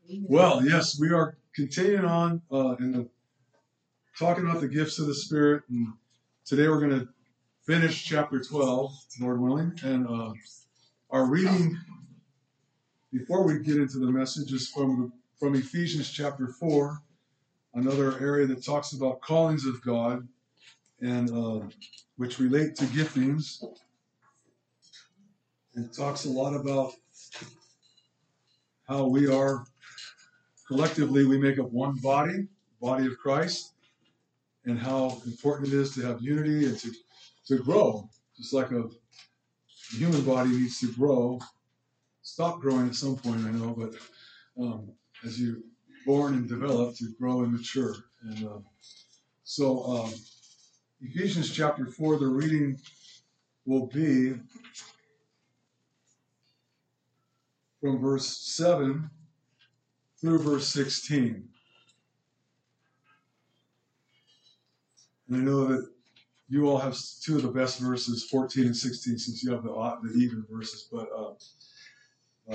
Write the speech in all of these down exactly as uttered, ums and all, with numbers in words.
Well, yes, we are continuing on uh, in the talking about the gifts of the Spirit, and today we're going to finish chapter twelve, Lord willing. And uh, our reading before we get into the message is from from Ephesians chapter four, another area that talks about callings of God and uh, which relate to giftings. It talks a lot about how we are collectively we make up one body, body of Christ, and how important it is to have unity and to, to grow. Just like a human body needs to grow, stop growing at some point, I know, but um, as you born and develop to grow and mature. And uh, so um, Ephesians chapter four, the reading will be from verse seven through verse sixteen. And I know that you all have two of the best verses, fourteen and sixteen, since you have the odd, the even verses. But uh, uh,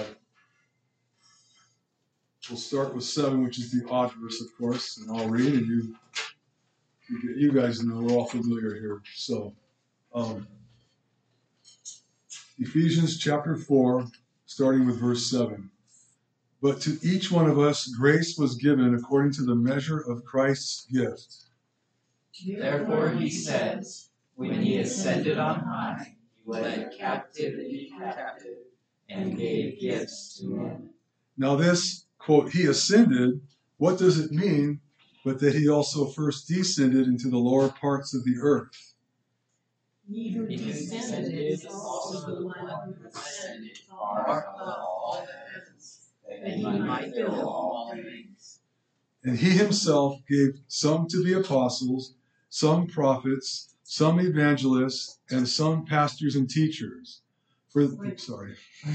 we'll start with seven, which is the odd verse, of course, and I'll read, and you you, you guys know we're all familiar here. So, um, Ephesians chapter four, starting with verse seven. But to each one of us grace was given according to the measure of Christ's gift. Therefore he says, when he ascended on high, he led captivity captive and gave gifts to men. Now this, quote, he ascended, what does it mean but that he also first descended into the lower parts of the earth? He who descended is also the one who ascended far above all heavens, that he might fill all things. And he himself gave some to be apostles, some prophets, some evangelists, and some pastors and teachers. For the, oops, sorry. For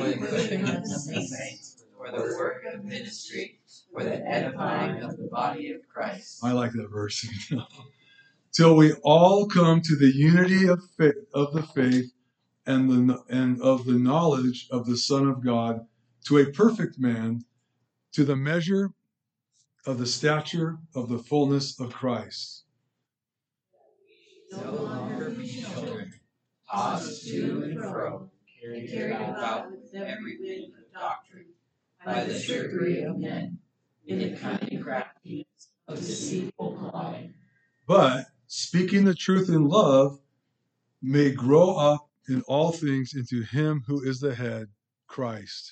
the work of ministry, for the edifying of the body of Christ. I like that verse. Till we all come to the unity of faith, of the faith and the and of the knowledge of the Son of God, to a perfect man, to the measure of the stature of the fullness of Christ. No longer be children, tossed to and fro, and carried about with every wind of doctrine, by the trickery of men, in the cunning craftiness of deceitful mind. But speaking the truth in love, may grow up in all things into him who is the head, Christ.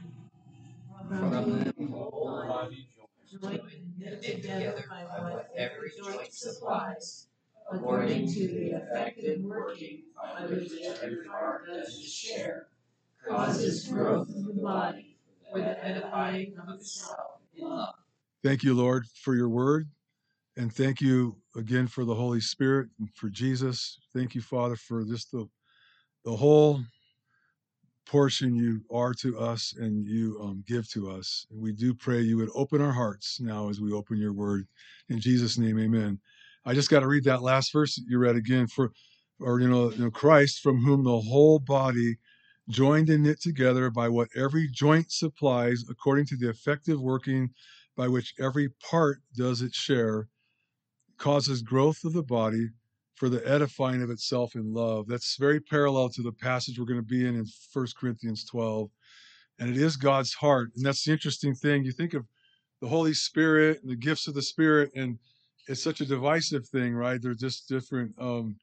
From whom the whole body joined and knit together by what every joint supplies, according to the effective working by which every part does its share, causes growth of the body for the edifying of itself in love. Thank you, Lord, for your word. And thank you again for the Holy Spirit and for Jesus. Thank you, Father, for just the, the whole portion you are to us and you um, give to us. And we do pray you would open our hearts now as we open your word. In Jesus' name, amen. I just got to read that last verse that you read again. For, or, you know, you know, Christ, from whom the whole body joined and knit together by what every joint supplies, according to the effective working by which every part does its share, causes growth of the body for the edifying of itself in love. That's very parallel to the passage we're going to be in in First Corinthians twelve. And it is God's heart. And that's the interesting thing. You think of the Holy Spirit and the gifts of the Spirit, and it's such a divisive thing, right? They're just different um,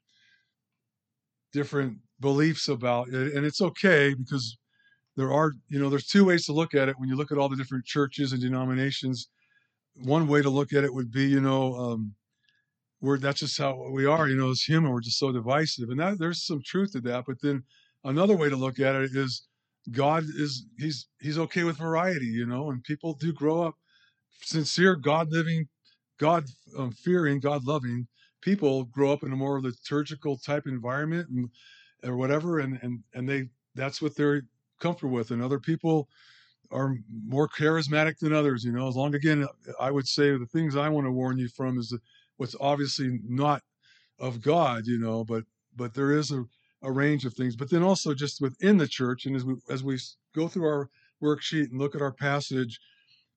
different beliefs about it. And it's okay because there are, you know, there's two ways to look at it. When you look at all the different churches and denominations, one way to look at it would be, you know, um, we're that's just how we are, you know, as human, we're just so divisive. And that there's some truth to that. But then another way to look at it is God is he's he's okay with variety, you know, and people do grow up sincere, God living, God um, fearing, God loving people grow up in a more liturgical type environment and or whatever, and and and they that's what they're comfortable with. And other people are more charismatic than others, you know. As long again, I would say the things I want to warn you from is what's obviously not of God, you know, but but there is a, a range of things. But then also just within the church, and as we as we go through our worksheet and look at our passage,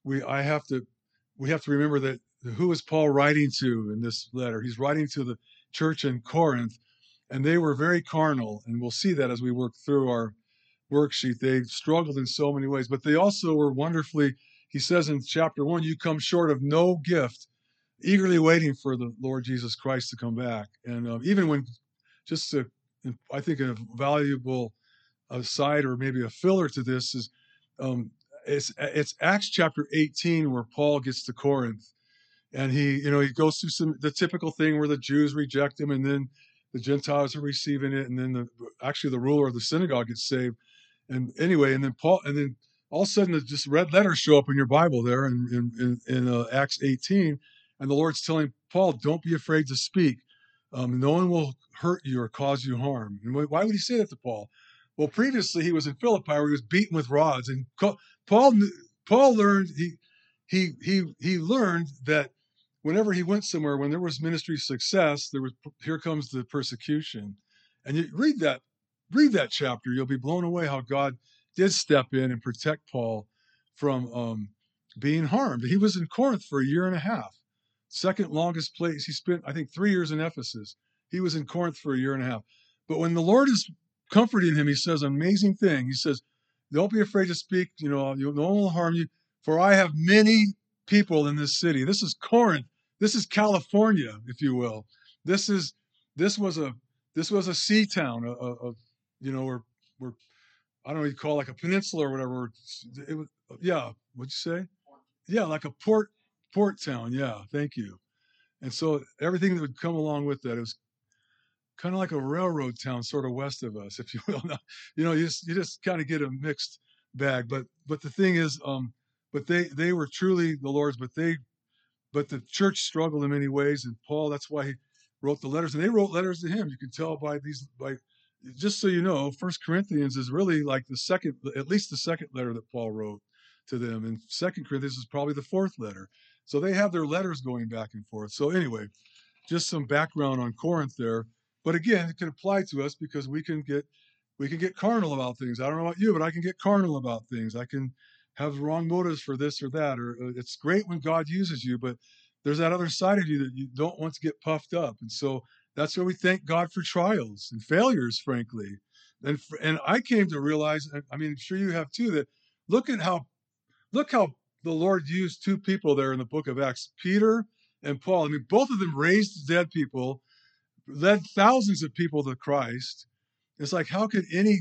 we I have to we have to remember that who is Paul writing to in this letter? He's writing to the church in Corinth, and they were very carnal, and we'll see that as we work through our worksheet. They struggled in so many ways, but they also were wonderfully, he says in chapter one, you come short of no gift, eagerly waiting for the Lord Jesus Christ to come back. And uh, even when, just to, I think a valuable aside or maybe a filler to this is, um, it's, it's Acts chapter eighteen where Paul gets to Corinth, and he, you know, he goes through some, the typical thing where the Jews reject him, and then the Gentiles are receiving it, and then the, actually the ruler of the synagogue gets saved. And anyway, and then Paul, and then all of a sudden, just red letters show up in your Bible there in in, in, in uh, Acts eighteen, and the Lord's telling Paul, "Don't be afraid to speak. Um, no one will hurt you or cause you harm." And why would he say that to Paul? Well, previously he was in Philippi where he was beaten with rods, and Paul Paul learned he he he he learned that whenever he went somewhere, when there was ministry success, there was here comes the persecution, and you read that. Read that chapter, you'll be blown away how God did step in and protect Paul from um, being harmed. He was in Corinth for a year and a half, second longest place. He spent, I think, three years in Ephesus. He was in Corinth for a year and a half. But when the Lord is comforting him, he says an amazing thing. He says, don't be afraid to speak, you know, no one will harm you, for I have many people in this city. This is Corinth. This is California, if you will. This is, this was a, this was a sea town, a, a, a you know, we're, we're, I don't know what you call it, like a peninsula or whatever. It was, yeah, what'd you say? Yeah, like a port, port town. Yeah, thank you. And so everything that would come along with that, it was kind of like a railroad town, sort of west of us, if you will. Now, you know, you just, you just kind of get a mixed bag. But, but the thing is, um, but they, they were truly the Lord's, but they, but the church struggled in many ways. And Paul, that's why he wrote the letters, and they wrote letters to him. You can tell by these, by, just so you know, First Corinthians is really like the second, at least the second letter that Paul wrote to them. And Second Corinthians is probably the fourth letter. So they have their letters going back and forth. So anyway, just some background on Corinth there. But again, it can apply to us because we can get we can get carnal about things. I don't know about you, but I can get carnal about things. I can have wrong motives for this or that. Or uh, it's great when God uses you, but there's that other side of you that you don't want to get puffed up. And so that's where we thank God for trials and failures, frankly. And and I came to realize, I mean, I'm sure you have too, that look at how look how the Lord used two people there in the book of Acts, Peter and Paul. I mean, both of them raised dead people, led thousands of people to Christ. It's like, how could any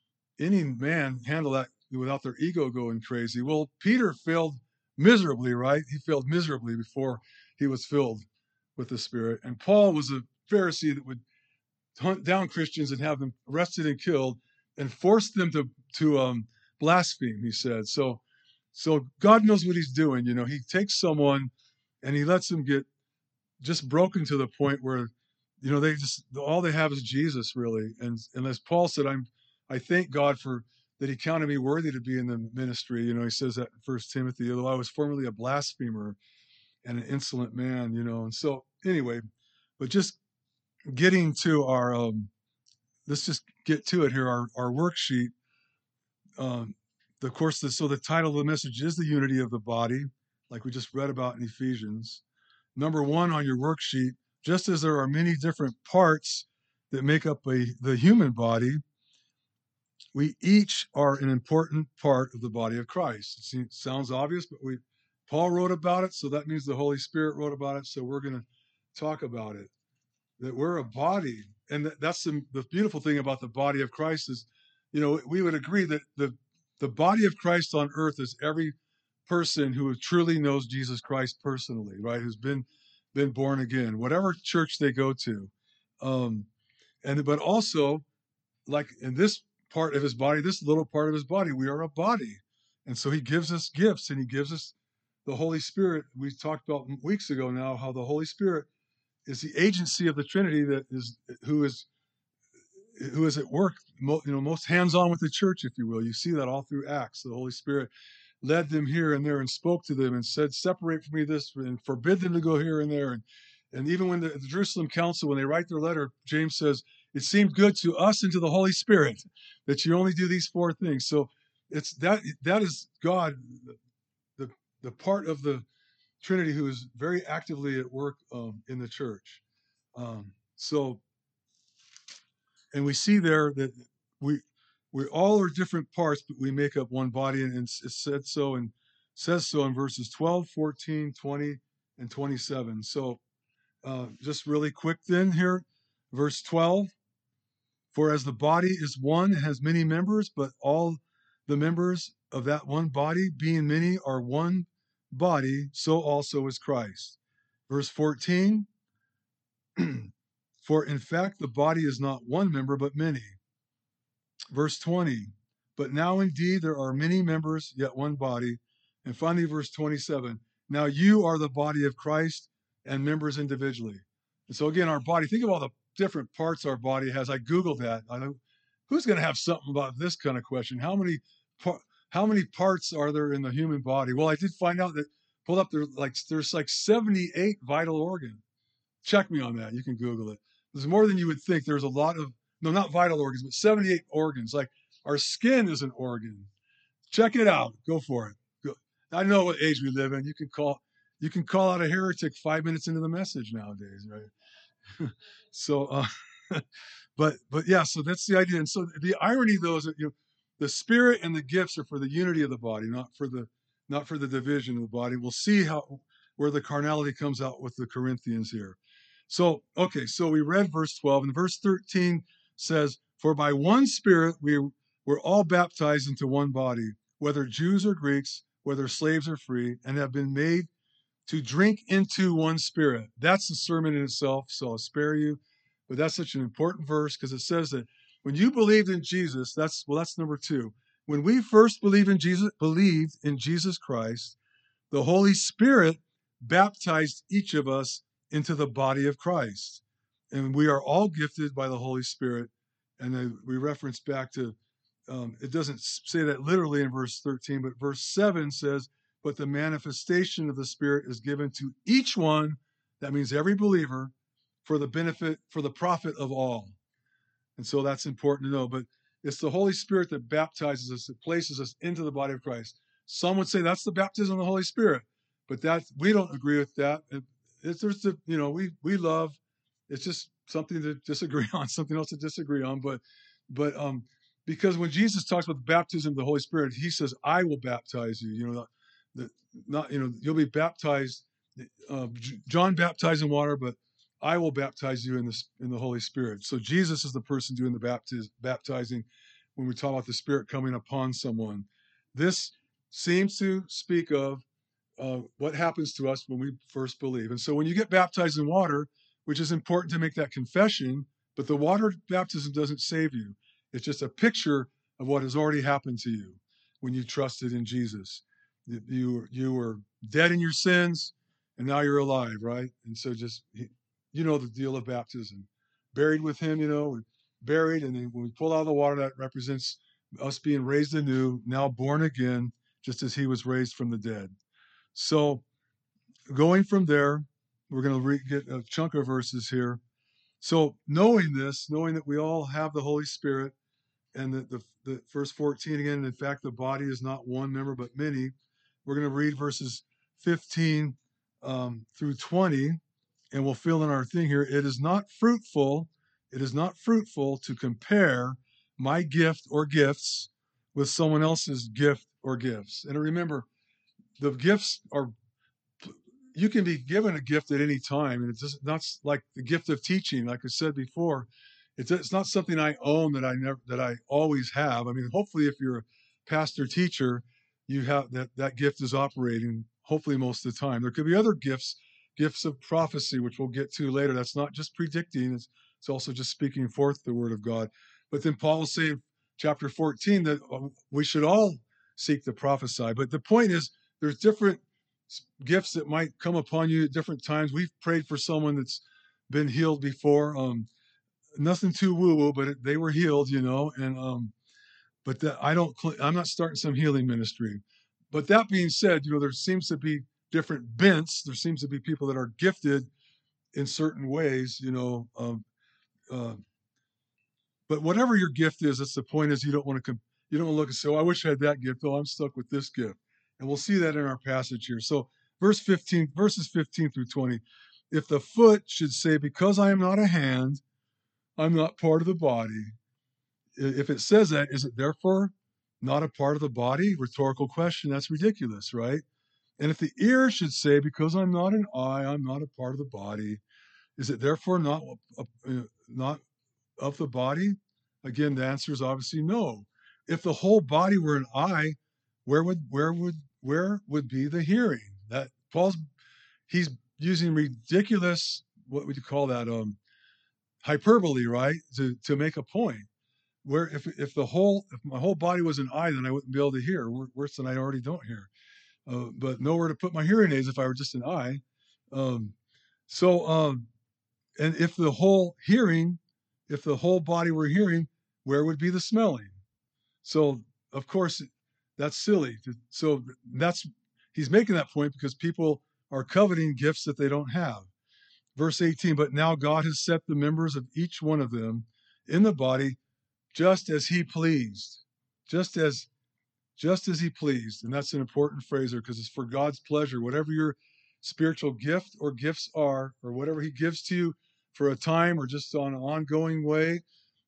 any man handle that without their ego going crazy? Well, Peter failed miserably, right? He failed miserably before he was filled with the Spirit. And Paul was a Pharisee that would hunt down Christians and have them arrested and killed and force them to to um, blaspheme, he said. So, so God knows what he's doing. You know, he takes someone and he lets them get just broken to the point where, you know, they just, all they have is Jesus, really. And, and as Paul said, I'm, I thank God for that he counted me worthy to be in the ministry. You know, he says that in First Timothy, although I was formerly a blasphemer and an insolent man, you know. And so anyway, but just getting to our, um, let's just get to it here, our, our worksheet. Um, of course, the, so the title of the message is the unity of the body, like we just read about in Ephesians. Number one on your worksheet, just as there are many different parts that make up a, the human body, we each are an important part of the body of Christ. It seems, sounds obvious, but we Paul wrote about it, so that means the Holy Spirit wrote about it, so we're going to talk about it. That we're a body, and that, that's the, the beautiful thing about the body of Christ is, you know, we would agree that the the body of Christ on earth is every person who truly knows Jesus Christ personally, right? Who's been been born again, whatever church they go to, um, and but also, like in this part of his body, this little part of his body, we are a body, and so he gives us gifts, and he gives us the Holy Spirit. We talked about weeks ago now how the Holy Spirit is the agency of the Trinity that is who is who is at work, you know, most hands-on with the church, if you will. You see that all through Acts. The Holy Spirit led them here and there and spoke to them and said, "Separate from me this," and forbid them to go here and there. And and even when the, the Jerusalem Council, when they write their letter, James says, "It seemed good to us and to the Holy Spirit that you only do these four things." So it's that that is God, the the part of the Trinity who is very actively at work um, in the church. Um, so, and we see there that we we all are different parts, but we make up one body, and it's, it's said so and says so in verses twelve, fourteen, twenty, and twenty-seven. So, uh, just really quick then here, verse twelve. For as the body is one and has many members, but all the members of that one body, being many, are one body, so also is Christ. Verse fourteen, for in fact the body is not one member, but many. Verse twenty, but now indeed there are many members, yet one body. And finally, verse twenty-seven, now you are the body of Christ and members individually. And so again, our body, think of all the different parts our body has. I Googled that. I know who's going to have something about this kind of question. How many par- how many parts are there in the human body? Well, I did find out that pulled up there like there's like seventy-eight vital organs. Check me on that. You can Google it. There's more than you would think. There's a lot of, no, not vital organs, but seventy-eight organs. Like our skin is an organ. Check it out. Go for it. Go. I know what age we live in. You can call you can call out a heretic five minutes into the message nowadays, right? so, uh, but but yeah. So that's the idea. And so the irony, though, is that you know, the spirit and the gifts are for the unity of the body, not for the not for the division of the body. We'll see how where the carnality comes out with the Corinthians here. So, okay, so we read verse twelve, and verse thirteen says, for by one Spirit we were all baptized into one body, whether Jews or Greeks, whether slaves or free, and have been made to drink into one Spirit. That's a sermon in itself, so I'll spare you. But that's such an important verse because it says that when you believed in Jesus, that's, well, that's number two. When we first believed in Jesus, believed in Jesus Christ, the Holy Spirit baptized each of us into the body of Christ. And we are all gifted by the Holy Spirit. And then we reference back to, um, it doesn't say that literally in verse thirteen, but verse seven says, but the manifestation of the Spirit is given to each one, that means every believer, for the benefit, for the profit of all. And so that's important to know. But it's the Holy Spirit that baptizes us, that places us into the body of Christ. Some would say that's the baptism of the Holy Spirit, but that we don't agree with that. It, it's there's the, you know, we we love. It's just something to disagree on, something else to disagree on. But but um, because when Jesus talks about the baptism of the Holy Spirit, he says, "I will baptize you." You know, the, not you know, you'll be baptized. Uh, John baptized in water, but I will baptize you in the in the Holy Spirit. So Jesus is the person doing the baptiz, baptizing when we talk about the Spirit coming upon someone. This seems to speak of uh, what happens to us when we first believe. And so when you get baptized in water, which is important to make that confession, but the water baptism doesn't save you. It's just a picture of what has already happened to you when you trusted in Jesus. You, you were dead in your sins, and now you're alive, right? And so just, you know the deal of baptism. Buried with him, you know, buried, and then when we pull out of the water, that represents us being raised anew, now born again, just as he was raised from the dead. So going from there, we're going to re- get a chunk of verses here. So knowing this, knowing that we all have the Holy Spirit, and that the, the verse fourteen again, in fact, the body is not one member but many, we're going to read verses fifteen um, through twenty, and we'll fill in our thing here. It is not fruitful, it is not fruitful to compare my gift or gifts with someone else's gift or gifts. And remember, the gifts are, you can be given a gift at any time, and it's just not like the gift of teaching. Like I said before, it's it's not something I own that I never that I always have. I mean, hopefully, if you're a pastor teacher, you have that that gift is operating. Hopefully, most of the time, there could be other gifts, gifts of prophecy, which we'll get to later. That's not just predicting; it's it's also just speaking forth the word of God. But then Paul will say in chapter fourteen that we should all seek to prophesy. But the point is, there's different gifts that might come upon you at different times. We've prayed for someone that's been healed before. Um, nothing too woo-woo, but it, they were healed, you know. And um, but that I don't. I'm not starting some healing ministry. But that being said, you know, there seems to be different bents. There seems to be people that are gifted in certain ways, you know. Um, uh, but whatever your gift is, that's the point. Is you don't want to. Com- you don't want to look and say, "Oh, I wish I had that gift. Oh, I'm stuck with this gift." And we'll see that in our passage here. So verse fifteen, verses fifteen through twenty. If the foot should say, because I am not a hand, I'm not part of the body. If it says that, is it therefore not a part of the body? Rhetorical question. That's ridiculous, right? And if the ear should say, because I'm not an eye, I'm not a part of the body, is it therefore not, uh, not of the body? Again, the answer is obviously no. If the whole body were an eye, where would where would where would be the hearing? That Paul's he's using ridiculous, what would you call that? Um, hyperbole, right? To to make a point. Where if if the whole if my whole body was an eye, then I wouldn't be able to hear. Worse than I already don't hear. Uh, but nowhere to put my hearing aids if I were just an eye. Um, so um, and if the whole hearing, if the whole body were hearing, where would be the smelling? So of course that's silly. So that's he's making that point because people are coveting gifts that they don't have. Verse eighteen, but now God has set the members of each one of them in the body just as he pleased. Just as just as he pleased. And that's an important phrase there because it's for God's pleasure. Whatever your spiritual gift or gifts are, or whatever he gives to you for a time or just on an ongoing way,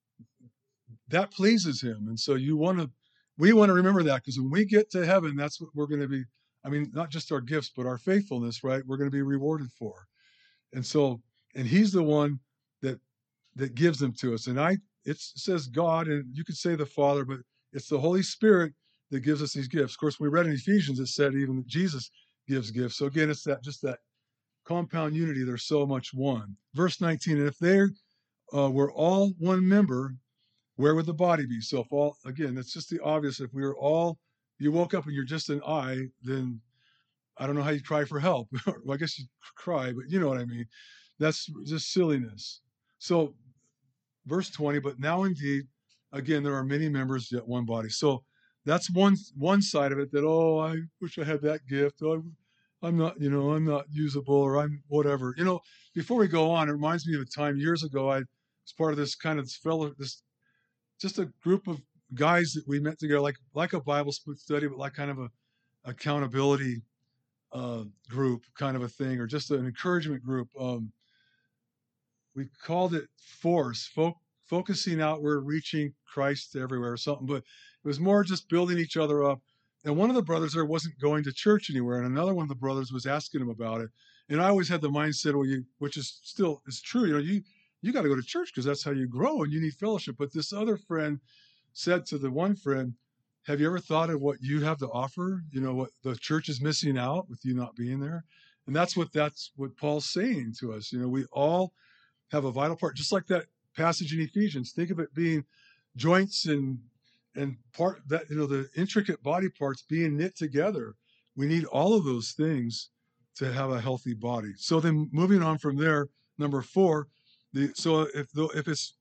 that pleases him. And so you want to, we want to remember that because when we get to heaven, that's what we're going to be. I mean, not just our gifts, but our faithfulness, right? We're going to be rewarded for. And so, and he's the one that that gives them to us. And I, it says God, and you could say the Father, but it's the Holy Spirit that gives us these gifts. Of course, we read in Ephesians, it said even that Jesus gives gifts. So again, it's that just that compound unity. They're so much one. Verse nineteen, and if they uh, were all one member, where would the body be? So if all, again, it's just the obvious. If we were all, you woke up and you're just an eye, then I don't know how you cry for help. Well, I guess you cry, but you know what I mean. That's just silliness. So verse twenty, but now indeed, again, there are many members yet one body. So that's one one side of it that, oh, I wish I had that gift. Oh, I'm not, you know, I'm not usable or I'm whatever. You know, before we go on, it reminds me of a time years ago, I was part of this kind of this fellow, this just a group of guys that we met together, like like a Bible study, but like kind of a accountability uh, group kind of a thing, or just an encouragement group. Um, we called it Force, fo- focusing outward, reaching Christ everywhere or something, but it was more just building each other up. And one of the brothers there wasn't going to church anywhere, and another one of the brothers was asking him about it. And I always had the mindset, well, you, which is still is true, you know, you you got to go to church because that's how you grow and you need fellowship. But this other friend said to the one friend, have you ever thought of what you have to offer? You know, what the church is missing out with you not being there. And that's what that's what Paul's saying to us. You know, we all have a vital part, just like that passage in Ephesians. Think of it being joints and and part that, you know, the intricate body parts being knit together. We need all of those things to have a healthy body. So then moving on from there, number four, the so if the, if it's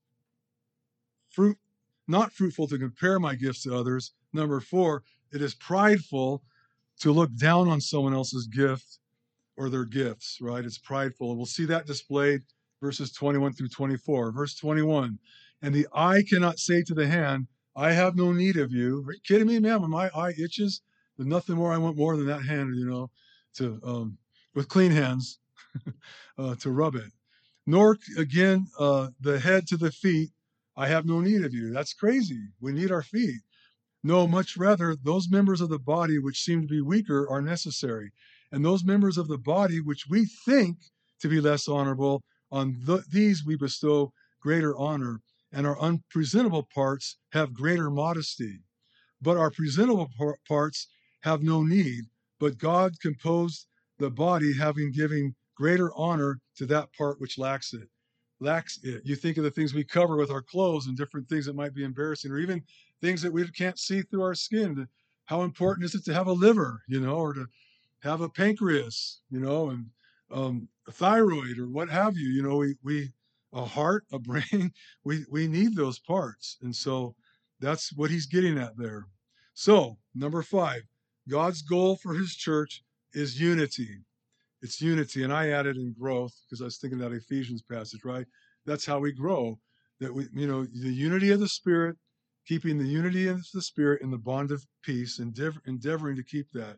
fruit not fruitful to compare my gifts to others, number four, it is prideful to look down on someone else's gift or their gifts, right? It's prideful. And we'll see that displayed verses twenty-one through twenty-four. Verse twenty-one, and the eye cannot say to the hand, I have no need of you. Are you kidding me, man? When my eye itches, there's nothing more I want more than that hand, you know, to um, with clean hands uh, to rub it. Nor again uh, the head to the feet, I have no need of you. That's crazy. We need our feet. No, much rather, those members of the body which seem to be weaker are necessary. And those members of the body which we think to be less honorable, on th- these we bestow greater honor, and our unpresentable parts have greater modesty. But our presentable par- parts have no need, but God composed the body, having given greater honor to that part which lacks it. Lacks it. You think of the things we cover with our clothes and different things that might be embarrassing, or even things that we can't see through our skin. How important is it to have a liver, you know, or to have a pancreas, you know, and um, a thyroid or what have you? You know, we we a heart, a brain, we we need those parts, and so that's what he's getting at there. So number five, God's goal for his church is unity. It's unity, and I added in growth because I was thinking that Ephesians passage, right? That's how we grow. That we, you know, the unity of the Spirit, keeping the unity of the Spirit in the bond of peace, endeavor, endeavoring to keep that.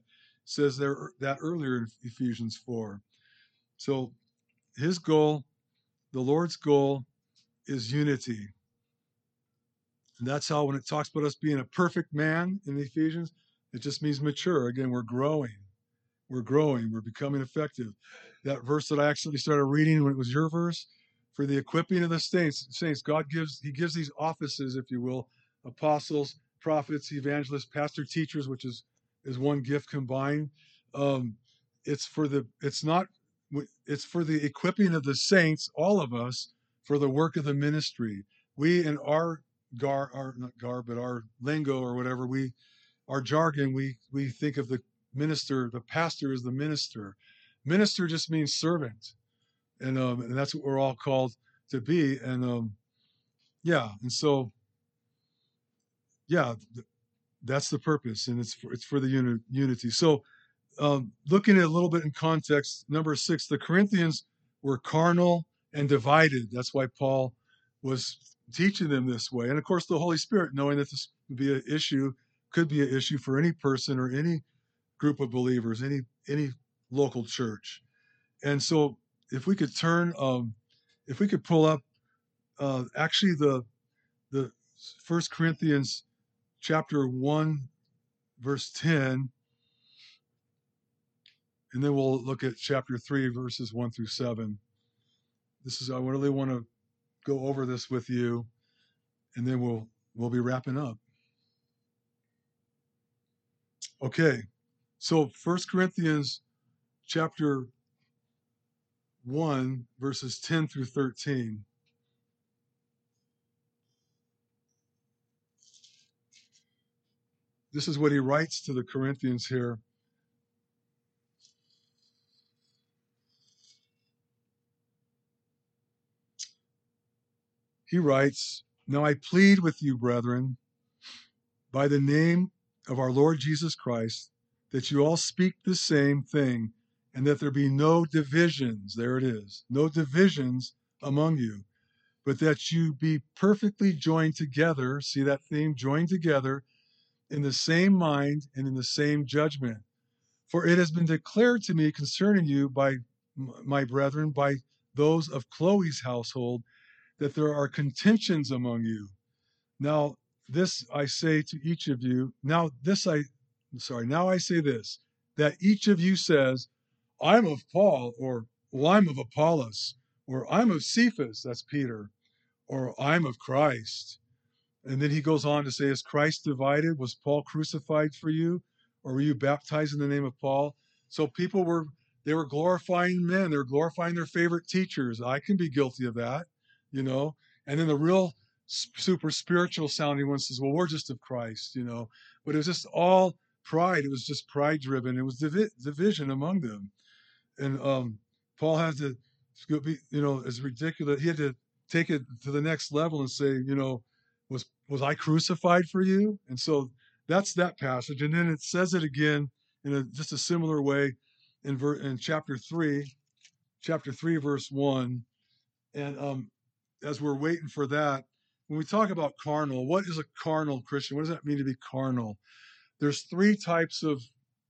says there that earlier in Ephesians four. So his goal, the Lord's goal, is unity. And that's how when it talks about us being a perfect man in Ephesians, it just means mature. Again, we're growing. We're growing. We're becoming effective. That verse that I actually started reading when it was your verse, for the equipping of the saints, saints, God gives, he gives these offices, if you will, apostles, prophets, evangelists, pastor, teachers, which is, is one gift combined. Um, it's for the, it's not, it's for the equipping of the saints, all of us, for the work of the ministry. We in our gar, our not gar, but our lingo or whatever, we, our jargon, we we think of the minister, the pastor is the minister. Minister just means servant, and um, and that's what we're all called to be. And um, yeah, and so yeah, th- that's the purpose, and it's for, it's for the uni- unity. So um, looking at a little bit in context, number six, the Corinthians were carnal and divided. That's why Paul was teaching them this way. And of course, the Holy Spirit, knowing that this would be an issue, could be an issue for any person or any group of believers, any any local church. And so, if we could turn, um, if we could pull up, uh, actually the the First Corinthians chapter one, verse ten, and then we'll look at chapter three, verses one through seven. This is I really want to go over this with you, and then we'll we'll be wrapping up. Okay, so First Corinthians chapter one, verses ten through thirteen. This is what he writes to the Corinthians here. He writes, "Now I plead with you, brethren, by the name of our Lord Jesus Christ, that you all speak the same thing, and that there be no divisions," there it is, "no divisions among you, but that you be perfectly joined together," see that theme, joined together, "in the same mind and in the same judgment. For it has been declared to me concerning you by my brethren, by those of Chloe's household, that there are contentions among you. Now, this I say to each of you. Now, this I, sorry, now I say this, that each of you says, I'm of Paul, or well, I'm of Apollos, or I'm of Cephas, that's Peter, or I'm of Christ. And then he goes on to say, is Christ divided? Was Paul crucified for you? Or were you baptized in the name of Paul? So people were, they were glorifying men. They were glorifying their favorite teachers. I can be guilty of that, you know. And then the real super spiritual sounding one says, well, we're just of Christ, you know. But it was just all pride. It was just pride driven. It was divi- division among them. And um, Paul had to, you know, it's ridiculous. He had to take it to the next level and say, you know, was was I crucified for you? And so that's that passage. And then it says it again in a, just a similar way in ver, in chapter three, chapter three, verse one. And um, as we're waiting for that, when we talk about carnal, what is a carnal Christian? What does that mean to be carnal? There's three types of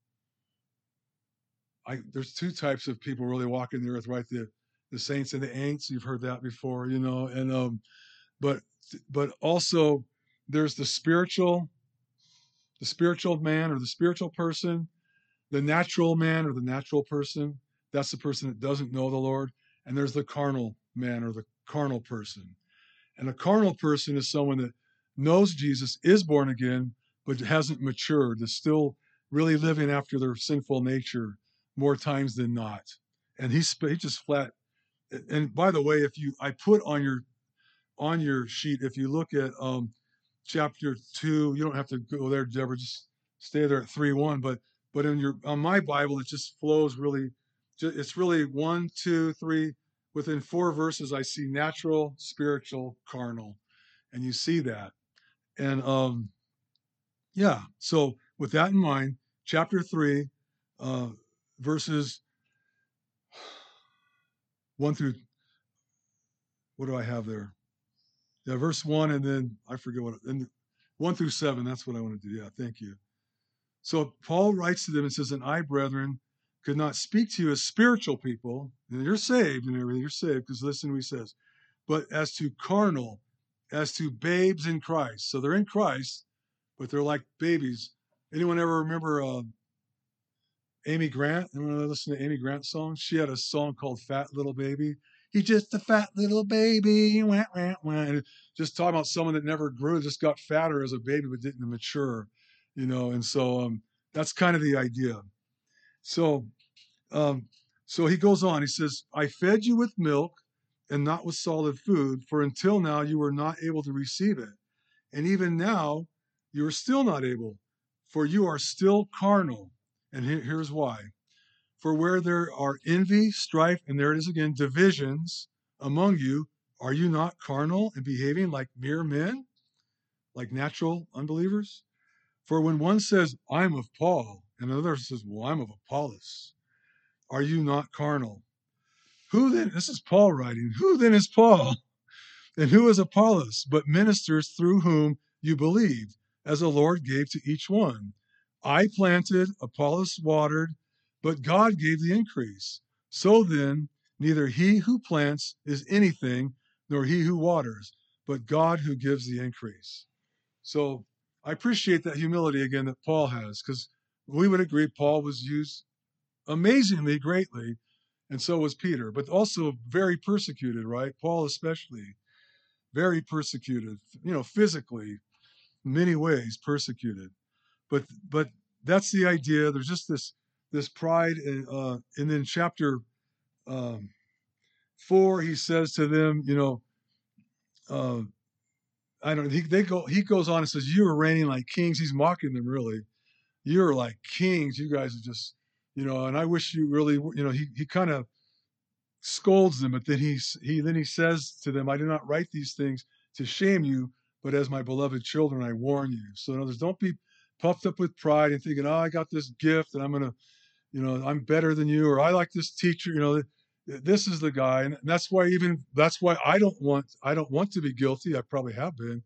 I, there's two types of people really walking the earth, right? The the saints and the ain'ts. You've heard that before, you know. And um, but but also there's the spiritual, the spiritual man or the spiritual person, the natural man or the natural person. That's the person that doesn't know the Lord. And there's the carnal man or the carnal person. And a carnal person is someone that knows Jesus, is born again, but hasn't matured, is still really living after their sinful nature more times than not. And he's he just flat. And by the way, if you I put on your on your sheet, if you look at um, chapter two, you don't have to go there, Deborah. Just stay there at three one. But but in your on my Bible, it just flows really. It's really one, two, three. Within four verses, I see natural, spiritual, carnal, and you see that. And um, yeah. So with that in mind, chapter three, uh, verses one through what do I have there? Yeah, verse one, and then I forget what, and one through seven. That's what I want to do. Yeah, thank you. So Paul writes to them and says, and I, brethren, could not speak to you as spiritual people, and you're saved and everything, you're saved, because listen to what he says, but as to carnal, as to babes in Christ. So they're in Christ, but they're like babies. Anyone ever remember uh, Amy Grant? Anyone listen to Amy Grant's song? She had a song called Fat Little Baby. He's just a fat little baby. Wah, wah, wah. And just talking about someone that never grew, just got fatter as a baby, but didn't mature, you know. And so um, that's kind of the idea. So, um, so he goes on. He says, I fed you with milk and not with solid food, for until now you were not able to receive it. And even now you are still not able, for you are still carnal. And here, here's why. For where there are envy, strife, and there it is again, divisions among you, are you not carnal and behaving like mere men, like natural unbelievers? For when one says, I'm of Paul, and another says, well, I'm of Apollos, are you not carnal? Who then, this is Paul writing, who then is Paul? And who is Apollos, but ministers through whom you believed, as the Lord gave to each one? I planted, Apollos watered, but God gave the increase. So then, neither he who plants is anything, nor he who waters, but God who gives the increase. So I appreciate that humility again that Paul has, because we would agree Paul was used amazingly greatly, and so was Peter, but also very persecuted, right? Paul especially. Very persecuted, you know, physically, many ways persecuted. But but that's the idea. There's just this this pride, uh, and then chapter um, four, he says to them, you know, uh, I don't. He they go. He goes on and says, "You are reigning like kings." He's mocking them, really. You're like kings. You guys are just, you know. And I wish you really, you know. He he kind of scolds them, but then he he then he says to them, "I do not write these things to shame you, but as my beloved children, I warn you." So in other words, don't be puffed up with pride and thinking, "Oh, I got this gift, and I'm gonna, you know, I'm better than you," or "I like this teacher." You know, this is the guy, and that's why even that's why I don't want I don't want to be guilty. I probably have been.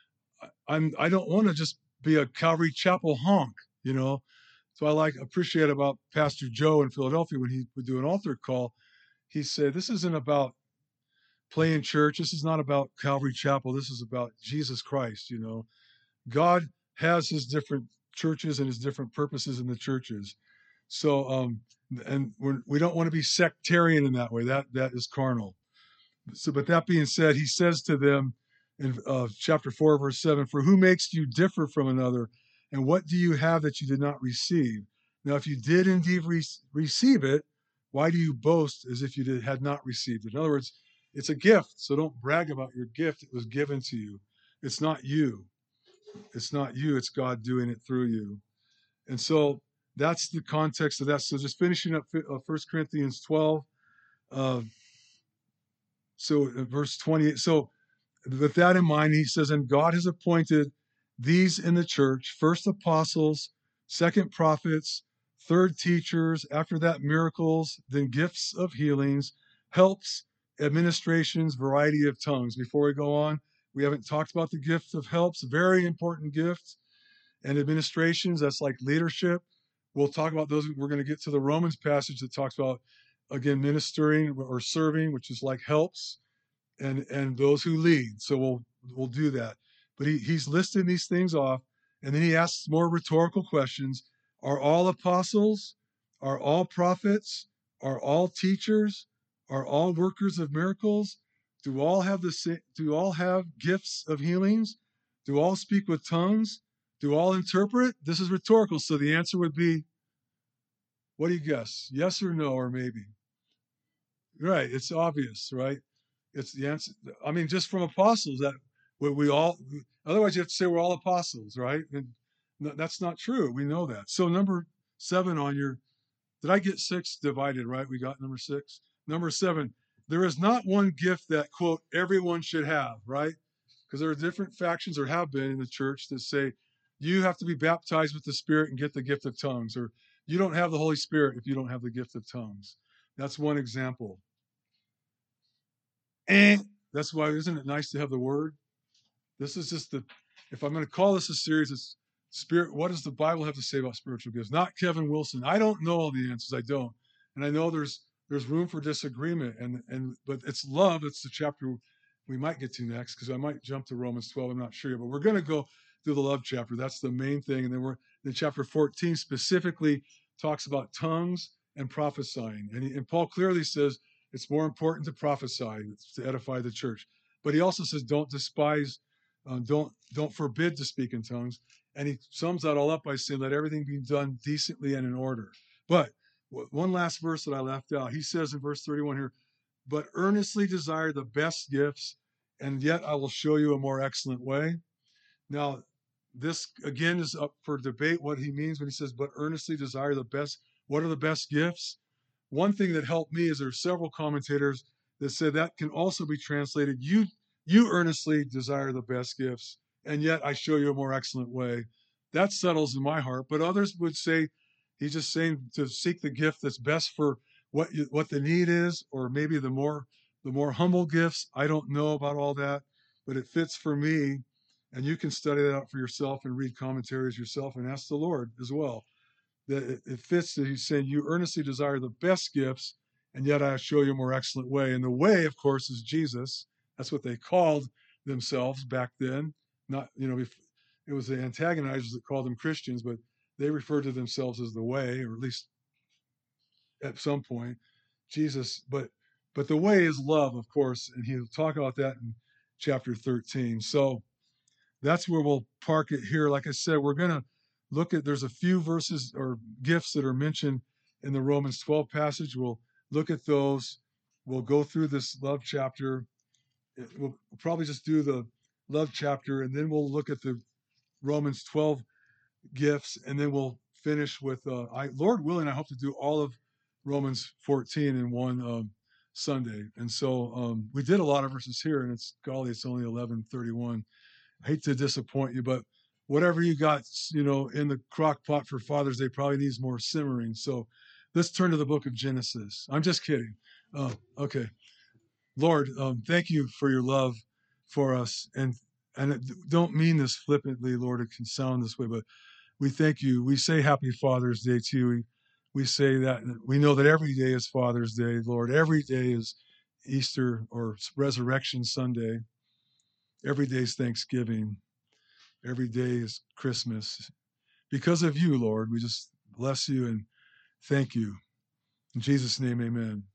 I'm I don't want to just be a Calvary Chapel honk, you know. So I like appreciate about Pastor Joe in Philadelphia when he would do an altar call. He said, "This isn't about playing church. This is not about Calvary Chapel. This is about Jesus Christ. You know, God has his different churches and his different purposes in the churches. So, um, and we're, we don't want to be sectarian in that way. That that is carnal. So, but that being said, he says to them in uh, chapter four, verse seven, "For who makes you differ from another, and what do you have that you did not receive? Now, if you did indeed re- receive it, why do you boast as if you did, had not received it?" In other words, it's a gift, so don't brag about your gift. It was given to you. It's not you. It's not you. It's God doing it through you. And so that's the context of that. So just finishing up uh, First Corinthians twelve. Uh, so uh, verse twenty-eight. So with that in mind, he says, and God has appointed these in the church, first apostles, second prophets, third teachers, after that miracles, then gifts of healings, helps, administrations, variety of tongues. Before we go on, we haven't talked about the gift of helps, very important gift, and administrations, that's like leadership. We'll talk about those. We're going to get to the Romans passage that talks about, again, ministering or serving, which is like helps, and and those who lead. So we'll we'll do that. But he, he's listing these things off, and then he asks more rhetorical questions. Are all apostles? Are all prophets? Are all teachers? Are all workers of miracles? Do all have the same, do all have gifts of healings? Do all speak with tongues? Do all interpret? This is rhetorical. So the answer would be, what do you guess? Yes or no, or maybe? Right. It's obvious, right? It's the answer. I mean, just from apostles that we, we all, otherwise you have to say we're all apostles, right? And no, that's not true. We know that. So number seven on your, did I get six divided, right? We got number six. Number seven, there is not one gift that, quote, everyone should have, right? Because there are different factions, or have been in the church, that say you have to be baptized with the Spirit and get the gift of tongues, or you don't have the Holy Spirit if you don't have the gift of tongues. That's one example. And that's why, isn't it nice to have the word? This is just the, if I'm going to call this a series, it's Spirit, what does the Bible have to say about spiritual gifts? Not Kevin Wilson. I don't know all the answers. I don't. And I know there's there's room for disagreement. And and but it's love. It's the chapter we might get to next, because I might jump to Romans twelve. I'm not sure yet, but we're going to go through the love chapter. That's the main thing. And then we're in chapter fourteen specifically talks about tongues and prophesying. And, he, and Paul clearly says it's more important to prophesy, to edify the church. But he also says don't despise, uh, don't don't forbid to speak in tongues. And he sums that all up by saying, let everything be done decently and in order. But one last verse that I left out, he says in verse thirty-one here, but earnestly desire the best gifts, and yet I will show you a more excellent way. Now, this again is up for debate what he means when he says, but earnestly desire the best. What are the best gifts? One thing that helped me is there are several commentators that said that can also be translated, you, you earnestly desire the best gifts, and yet I show you a more excellent way. That settles in my heart. But others would say he's just saying to seek the gift that's best for what you, what the need is, or maybe the more the more humble gifts. I don't know about all that, but it fits for me. And you can study that out for yourself and read commentaries yourself and ask the Lord as well. That it, it fits that he's saying you earnestly desire the best gifts, and yet I show you a more excellent way. And the way, of course, is Jesus. That's what they called themselves back then. Not, you know, it was the antagonizers that called them Christians, but they referred to themselves as the way, or at least at some point, Jesus. But but the way is love, of course, and he'll talk about that in chapter thirteen. So that's where we'll park it here. Like I said, we're going to look at, there's a few verses or gifts that are mentioned in the Romans twelve passage. We'll look at those. We'll go through this love chapter. We'll probably just do the love chapter, and then we'll look at the Romans twelve gifts, and then we'll finish with, uh, I, Lord willing, I hope to do all of Romans fourteen in one um, Sunday. And so um, we did a lot of verses here, and it's, golly, it's only eleven thirty-one. I hate to disappoint you, but whatever you got, you know, in the crock pot for Father's Day probably needs more simmering. So let's turn to the book of Genesis. I'm just kidding. Oh, okay. Lord, um, thank you for your love for us. And and don't mean this flippantly, Lord, it can sound this way, but we thank you. We say Happy Father's Day to you. We, we say that we know that every day is Father's Day, Lord. Every day is Easter or Resurrection Sunday. Every day is Thanksgiving. Every day is Christmas. Because of you, Lord, we just bless you and thank you. In Jesus' name, amen.